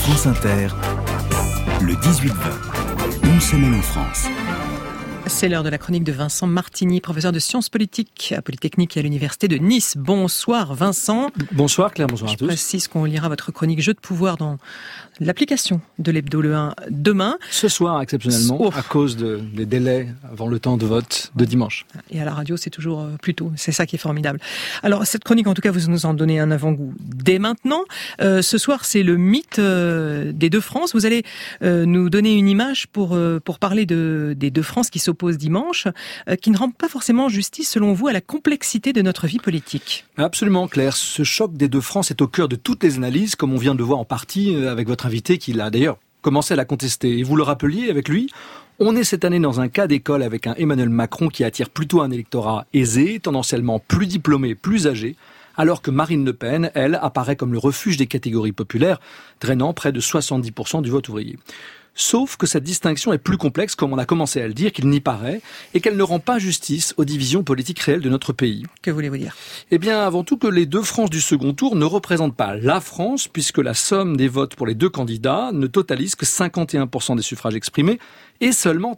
France Inter, le 18-20, une semaine en France. C'est l'heure de la chronique de Vincent Martini, professeur de sciences politiques à Polytechnique et à l'Université de Nice. Bonsoir Vincent. Bonsoir Claire, bonsoir à tous. Je précise qu'on lira votre chronique Jeu de pouvoir dans l'application de l'Hebdo Le 1 demain. Ce soir, exceptionnellement, à cause des délais avant le temps de vote de dimanche. Et à la radio, c'est toujours plus tôt. C'est ça qui est formidable. Alors, cette chronique, en tout cas, vous nous en donnez un avant-goût dès maintenant. Ce soir, c'est le mythe des deux France. Vous allez nous donner une image pour parler des deux France qui s'opposent dimanche, qui ne rend pas forcément justice, selon vous, à la complexité de notre vie politique. Absolument, Claire. Ce choc des deux France est au cœur de toutes les analyses, comme on vient de le voir en partie avec votre invité, qui l'a d'ailleurs commencé à la contester. Et vous le rappeliez avec lui, on est cette année dans un cas d'école avec un Emmanuel Macron qui attire plutôt un électorat aisé, tendanciellement plus diplômé, plus âgé, alors que Marine Le Pen, elle, apparaît comme le refuge des catégories populaires, drainant près de 70% du vote ouvrier. Sauf que cette distinction est plus complexe, comme on a commencé à le dire, qu'il n'y paraît, et qu'elle ne rend pas justice aux divisions politiques réelles de notre pays. Que voulez-vous dire ? Eh bien, avant tout que les deux France du second tour ne représentent pas la France, puisque la somme des votes pour les deux candidats ne totalise que 51% des suffrages exprimés et seulement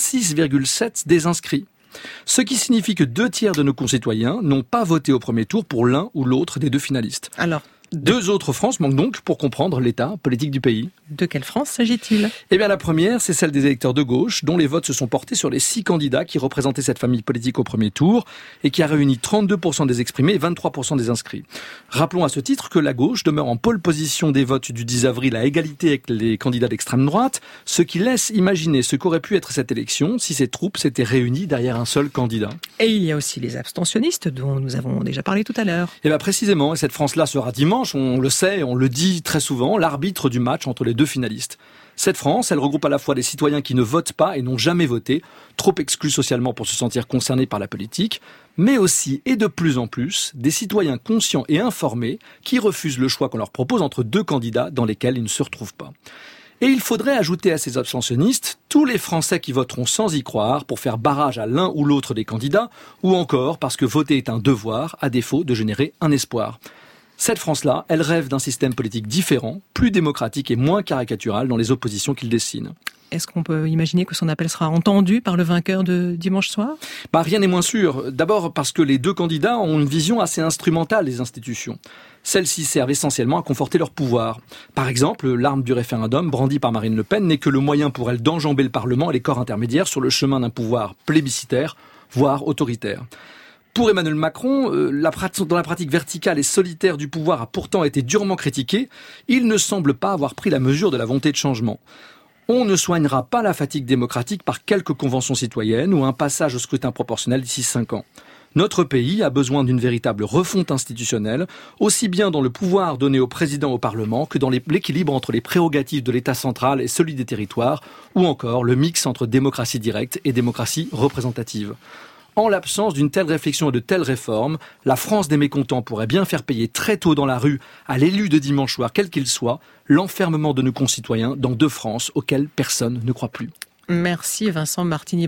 36,7% des inscrits. Ce qui signifie que 2/3 de nos concitoyens n'ont pas voté au premier tour pour l'un ou l'autre des deux finalistes. Alors, deux autres France manquent donc pour comprendre l'état politique du pays. De quelle France s'agit-il ? Eh bien, la première, c'est celle des électeurs de gauche, dont les votes se sont portés sur les 6 candidats qui représentaient cette famille politique au premier tour et qui a réuni 32% des exprimés et 23% des inscrits. Rappelons à ce titre que la gauche demeure en pole position des votes du 10 avril à égalité avec les candidats d'extrême droite, ce qui laisse imaginer ce qu'aurait pu être cette élection si ces troupes s'étaient réunies derrière un seul candidat. Et il y a aussi les abstentionnistes, dont nous avons déjà parlé tout à l'heure. Et bien précisément, cette France-là sera dimanche, on le sait, on le dit très souvent, l'arbitre du match entre les deux finalistes. Cette France, elle regroupe à la fois des citoyens qui ne votent pas et n'ont jamais voté, trop exclus socialement pour se sentir concernés par la politique, mais aussi, et de plus en plus, des citoyens conscients et informés qui refusent le choix qu'on leur propose entre deux candidats dans lesquels ils ne se retrouvent pas. Et il faudrait ajouter à ces abstentionnistes tous les Français qui voteront sans y croire pour faire barrage à l'un ou l'autre des candidats, ou encore parce que voter est un devoir, à défaut de générer un espoir. Cette France-là, elle rêve d'un système politique différent, plus démocratique et moins caricatural dans les oppositions qu'il dessine. Est-ce qu'on peut imaginer que son appel sera entendu par le vainqueur de dimanche soir ? Rien n'est moins sûr. D'abord parce que les deux candidats ont une vision assez instrumentale des institutions. Celles-ci servent essentiellement à conforter leur pouvoir. Par exemple, l'arme du référendum brandie par Marine Le Pen n'est que le moyen pour elle d'enjamber le Parlement et les corps intermédiaires sur le chemin d'un pouvoir plébiscitaire, voire autoritaire. Pour Emmanuel Macron, dans la pratique verticale et solitaire du pouvoir a pourtant été durement critiquée. Il ne semble pas avoir pris la mesure de la volonté de changement. On ne soignera pas la fatigue démocratique par quelques conventions citoyennes ou un passage au scrutin proportionnel d'ici 5 ans. Notre pays a besoin d'une véritable refonte institutionnelle, aussi bien dans le pouvoir donné au président au Parlement que dans l'équilibre entre les prérogatives de l'État central et celui des territoires, ou encore le mix entre démocratie directe et démocratie représentative. En l'absence d'une telle réflexion et de telles réformes, la France des mécontents pourrait bien faire payer très tôt dans la rue à l'élu de dimanche soir, quel qu'il soit, l'enfermement de nos concitoyens dans deux France auxquelles personne ne croit plus. Merci Vincent Martini.